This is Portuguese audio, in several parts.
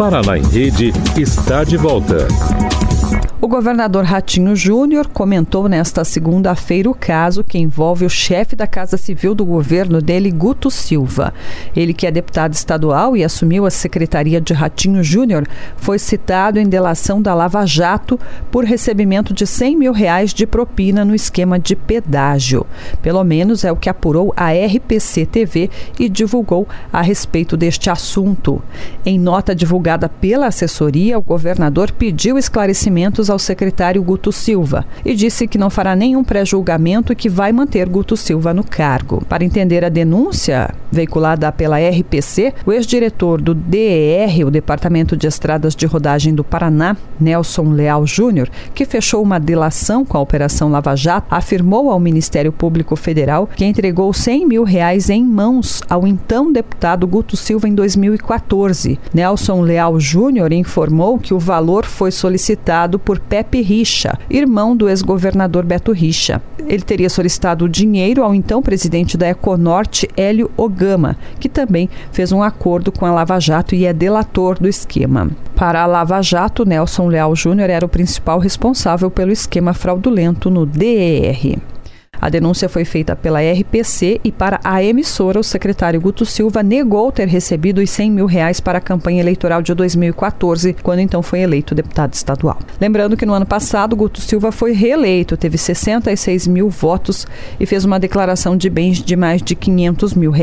Paraná em Rede está de volta. O governador Ratinho Júnior comentou nesta segunda-feira o caso que envolve o chefe da Casa Civil do governo dele, Guto Silva. Ele, que é deputado estadual e assumiu a secretaria de Ratinho Júnior, foi citado em delação da Lava Jato por recebimento de R$100 mil de propina no esquema de pedágio. Pelo menos é o que apurou a RPC TV e divulgou a respeito deste assunto. Em nota divulgada pela assessoria, o governador pediu esclarecimentos ao secretário Guto Silva e disse que não fará nenhum pré-julgamento e que vai manter Guto Silva no cargo. Para entender a denúncia veiculada pela RPC, o ex-diretor do DER, o Departamento de Estradas de Rodagem do Paraná, Nelson Leal Júnior, que fechou uma delação com a Operação Lava Jato, afirmou ao Ministério Público Federal que entregou R$100 mil em mãos ao então deputado Guto Silva em 2014. Nelson Leal Júnior informou que o valor foi solicitado por Pepe Richa, irmão do ex-governador Beto Richa. Ele teria solicitado o dinheiro ao então presidente da Econorte, Hélio Ogama, que também fez um acordo com a Lava Jato e é delator do esquema. Para a Lava Jato, Nelson Leal Júnior era o principal responsável pelo esquema fraudulento no DER. A denúncia foi feita pela RPC e, para a emissora, o secretário Guto Silva negou ter recebido os R$100 mil para a campanha eleitoral de 2014, quando então foi eleito deputado estadual. Lembrando que no ano passado, Guto Silva foi reeleito, teve 66 mil votos e fez uma declaração de bens de mais de R$500 mil.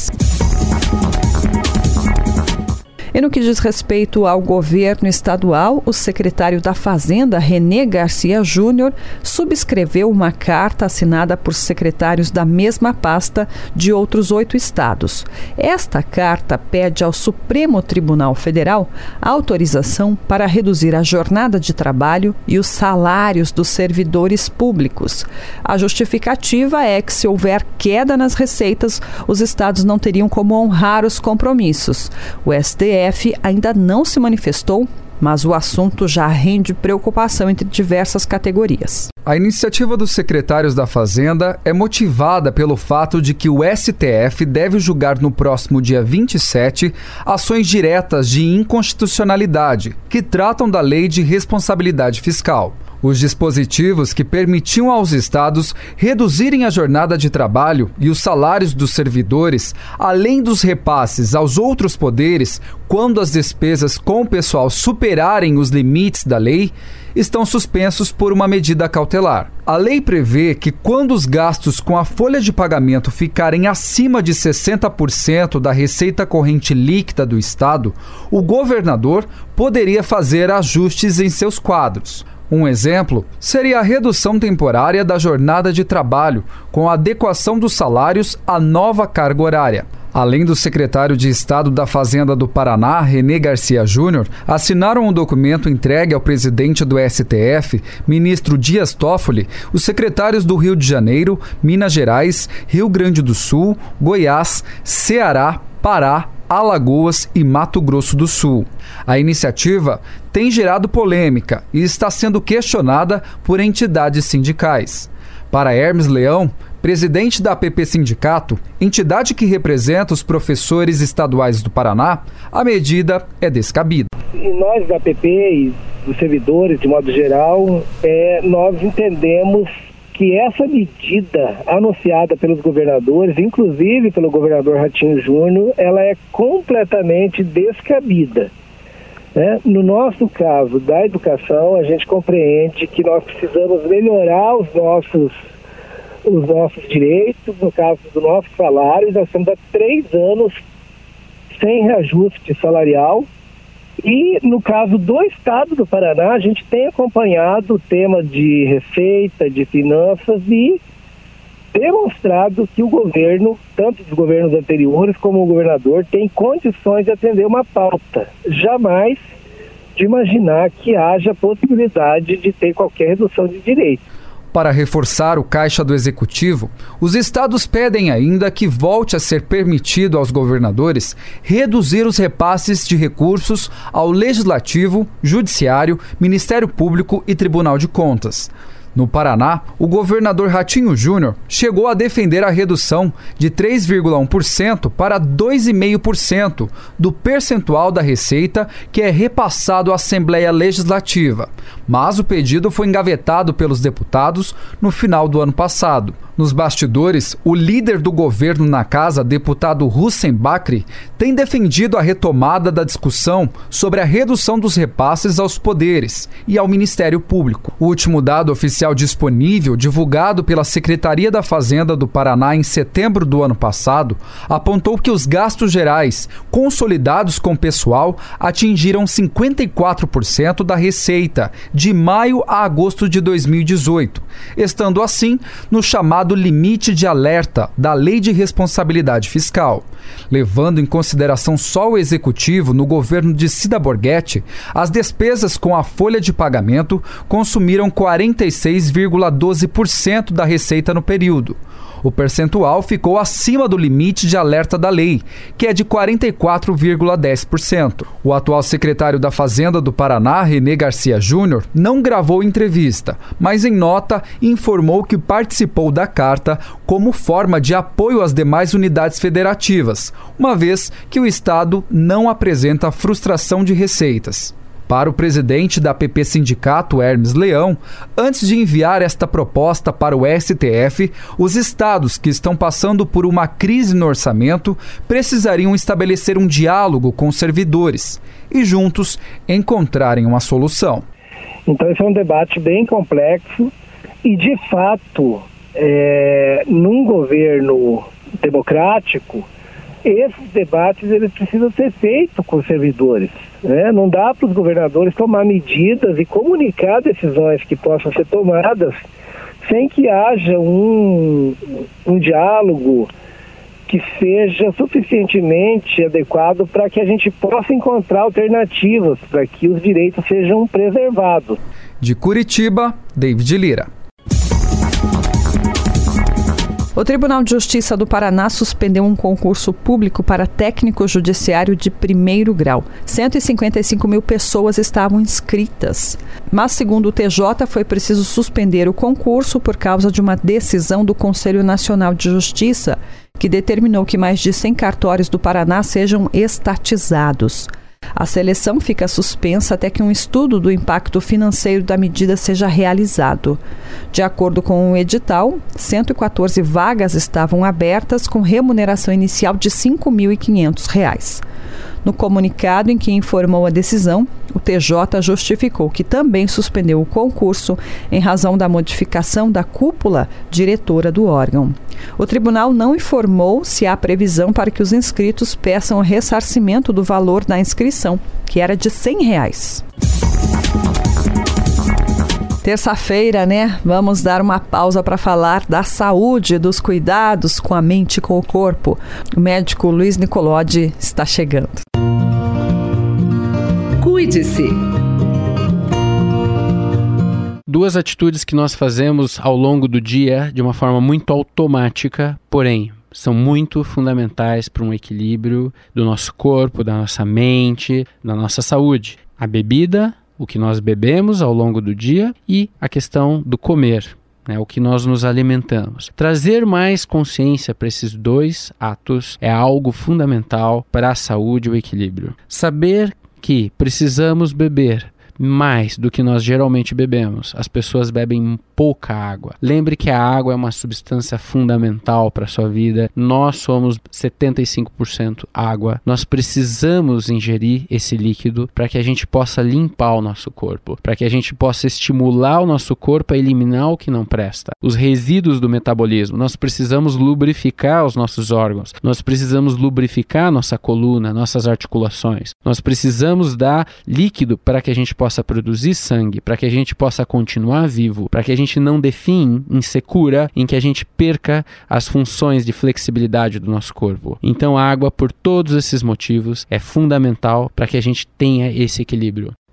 E no que diz respeito ao governo estadual, o secretário da Fazenda, René Garcia Júnior, subscreveu uma carta assinada por secretários da mesma pasta de outros 8 estados. Esta carta pede ao Supremo Tribunal Federal autorização para reduzir a jornada de trabalho e os salários dos servidores públicos. A justificativa é que, se houver queda nas receitas, os estados não teriam como honrar os compromissos. O STF ainda não se manifestou, mas o assunto já rende preocupação entre diversas categorias. A iniciativa dos secretários da Fazenda é motivada pelo fato de que o STF deve julgar no próximo dia 27 ações diretas de inconstitucionalidade que tratam da Lei de Responsabilidade Fiscal. Os dispositivos que permitiam aos estados reduzirem a jornada de trabalho e os salários dos servidores, além dos repasses aos outros poderes, quando as despesas com o pessoal superarem os limites da lei, estão suspensos por uma medida cautelar. A lei prevê que, quando os gastos com a folha de pagamento ficarem acima de 60% da receita corrente líquida do estado, o governador poderia fazer ajustes em seus quadros. Um exemplo seria a redução temporária da jornada de trabalho, com a adequação dos salários à nova carga horária. Além do secretário de Estado da Fazenda do Paraná, René Garcia Júnior, assinaram um documento entregue ao presidente do STF, ministro Dias Toffoli, os secretários do Rio de Janeiro, Minas Gerais, Rio Grande do Sul, Goiás, Ceará, Pará, Alagoas e Mato Grosso do Sul. A iniciativa tem gerado polêmica e está sendo questionada por entidades sindicais. Para Hermes Leão, presidente da APP Sindicato, entidade que representa os professores estaduais do Paraná, a medida é descabida. E nós da APP e dos servidores, de modo geral, nós entendemos que essa medida anunciada pelos governadores, inclusive pelo governador Ratinho Júnior, ela é completamente descabida. No nosso caso da educação, a gente compreende que nós precisamos melhorar os nossos direitos, no caso do nosso salário. Nós estamos há 3 anos sem reajuste salarial. E no caso do estado do Paraná, a gente tem acompanhado o tema de receita, de finanças e demonstrado que o governo, tanto dos governos anteriores como o governador, tem condições de atender uma pauta. Jamais de imaginar que haja possibilidade de ter qualquer redução de direitos. Para reforçar o caixa do executivo, os estados pedem ainda que volte a ser permitido aos governadores reduzir os repasses de recursos ao Legislativo, Judiciário, Ministério Público e Tribunal de Contas. No Paraná, o governador Ratinho Júnior chegou a defender a redução de 3,1% para 2,5% do percentual da receita que é repassado à Assembleia Legislativa, mas o pedido foi engavetado pelos deputados no final do ano passado. Nos bastidores, o líder do governo na casa, deputado Hussein Bakri, tem defendido a retomada da discussão sobre a redução dos repasses aos poderes e ao Ministério Público. O último dado oficial disponível, divulgado pela Secretaria da Fazenda do Paraná em setembro do ano passado, apontou que os gastos gerais consolidados com pessoal atingiram 54% da receita de maio a agosto de 2018, estando assim no chamado limite de alerta da Lei de Responsabilidade Fiscal. Levando em consideração só o executivo no governo de Cida Borghetti, as despesas com a folha de pagamento consumiram 46,12% da receita no período. O percentual ficou acima do limite de alerta da lei, que é de 44,10%. O atual secretário da Fazenda do Paraná, René Garcia Júnior, não gravou entrevista, mas em nota informou que participou da carta como forma de apoio às demais unidades federativas, uma vez que o Estado não apresenta frustração de receitas. Para o presidente da PP Sindicato, Hermes Leão, antes de enviar esta proposta para o STF, os estados que estão passando por uma crise no orçamento precisariam estabelecer um diálogo com os servidores e juntos encontrarem uma solução. Então esse é um debate bem complexo e, de fato, num governo democrático, esses debates eles precisam ser feitos com os servidores, né? Não dá para os governadores tomar medidas e comunicar decisões que possam ser tomadas sem que haja um diálogo que seja suficientemente adequado para que a gente possa encontrar alternativas para que os direitos sejam preservados. De Curitiba, David Lira. O Tribunal de Justiça do Paraná suspendeu um concurso público para técnico judiciário de primeiro grau. 155 mil pessoas estavam inscritas. Mas, segundo o TJ, foi preciso suspender o concurso por causa de uma decisão do Conselho Nacional de Justiça, que determinou que mais de 100 cartórios do Paraná sejam estatizados. A seleção fica suspensa até que um estudo do impacto financeiro da medida seja realizado. De acordo com o edital, 114 vagas estavam abertas com remuneração inicial de R$ 5.500. No comunicado em que informou a decisão, o TJ justificou que também suspendeu o concurso em razão da modificação da cúpula diretora do órgão. O tribunal não informou se há previsão para que os inscritos peçam o ressarcimento do valor da inscrição, que era de R$ 100. Terça-feira, né? Vamos dar uma pausa para falar da saúde, dos cuidados com a mente e com o corpo. O médico Luiz Nicolodi está chegando. Cuide-se. Duas atitudes que nós fazemos ao longo do dia de uma forma muito automática, porém são muito fundamentais para um equilíbrio do nosso corpo, da nossa mente, da nossa saúde. A bebida, o que nós bebemos ao longo do dia, e a questão do comer, o que nós nos alimentamos. Trazer mais consciência para esses dois atos é algo fundamental para a saúde e o equilíbrio. Saber que precisamos beber mais do que nós geralmente bebemos. As pessoas bebem pouca água. Lembre que a água é uma substância fundamental para a sua vida. Nós somos 75% água. Nós precisamos ingerir esse líquido para que a gente possa limpar o nosso corpo, para que a gente possa estimular o nosso corpo a eliminar o que não presta. Os resíduos do metabolismo. Nós precisamos lubrificar os nossos órgãos. Nós precisamos lubrificar nossa coluna, nossas articulações. Nós precisamos dar líquido para que a gente possa produzir sangue, para que a gente possa continuar vivo, para que a gente não define em secura, em que a gente perca as funções de flexibilidade do nosso corpo. Então a água, por todos esses motivos, é fundamental para que a gente tenha esse equilíbrio.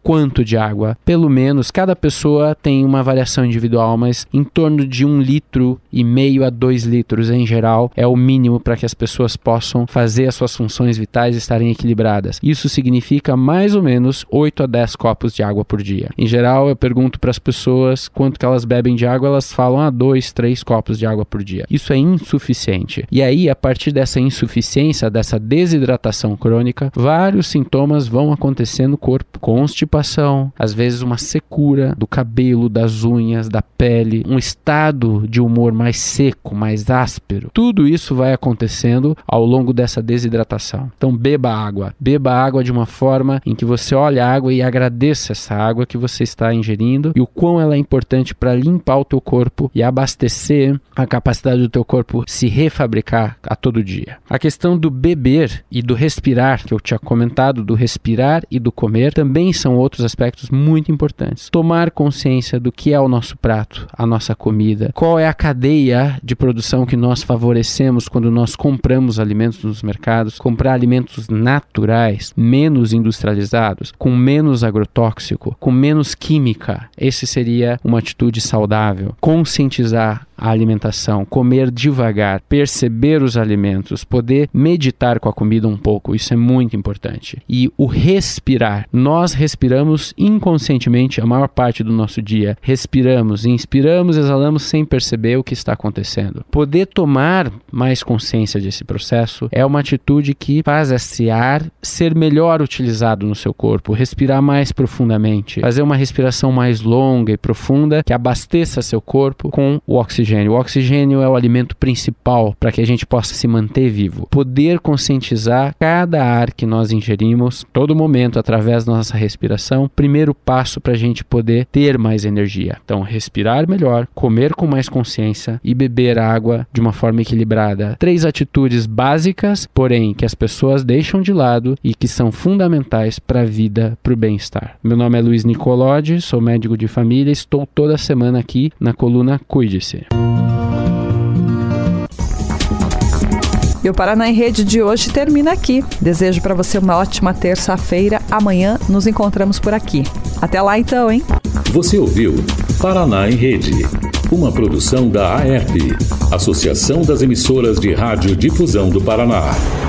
quanto de água? Pelo menos, cada pessoa tem uma variação individual, mas em torno de 1,5 litro a 2 litros em geral é o mínimo para que as pessoas possam fazer as suas funções vitais estarem equilibradas. Isso significa mais ou menos 8 a 10 copos de água por dia. Em geral, eu pergunto para as pessoas quanto que elas bebem de água, elas falam 2, 3 copos de água por dia. Isso é insuficiente. E aí, a partir dessa insuficiência, dessa desidratação crônica, vários sintomas vão acontecer no corpo. Constipação, às vezes uma secura do cabelo, das unhas, da pele, um estado de humor mais seco, mais áspero. Tudo isso vai acontecendo ao longo dessa desidratação. Então, beba água. Beba água de uma forma em que você olhe a água e agradeça essa água que você está ingerindo e o quão ela é importante para limpar o teu corpo e abastecer a capacidade do teu corpo se refabricar a todo dia. A questão do beber e do respirar, que eu tinha comentado, do respirar e do comer, também são outros aspectos muito importantes. Tomar consciência do que é o nosso prato, a nossa comida, qual é a cadeia de produção que nós favorecemos quando nós compramos alimentos nos mercados, comprar alimentos naturais, menos industrializados, com menos agrotóxico, com menos química. Esse seria uma atitude saudável. Conscientizar a alimentação, comer devagar, perceber os alimentos, poder meditar com a comida um pouco, isso é muito importante. E o respirar, nós respiramos inconscientemente a maior parte do nosso dia, respiramos, inspiramos, exalamos sem perceber o que está acontecendo. Poder tomar mais consciência desse processo é uma atitude que faz esse ar ser melhor utilizado no seu corpo, respirar mais profundamente, fazer uma respiração mais longa e profunda que abasteça seu corpo com o oxigênio. O oxigênio é o alimento principal para que a gente possa se manter vivo. Poder conscientizar cada ar que nós ingerimos, todo momento, através da nossa respiração, primeiro passo para a gente poder ter mais energia. Então, respirar melhor, comer com mais consciência e beber água de uma forma equilibrada. 3 atitudes básicas, porém, que as pessoas deixam de lado e que são fundamentais para a vida, para o bem-estar. Meu nome é Luiz Nicolodi, sou médico de família e estou toda semana aqui na coluna Cuide-se. E o Paraná em Rede de hoje termina aqui. Desejo para você uma ótima terça-feira. Amanhã nos encontramos por aqui. Até lá então, hein? Você ouviu Paraná em Rede, uma produção da AERP, Associação das Emissoras de Rádio Difusão do Paraná.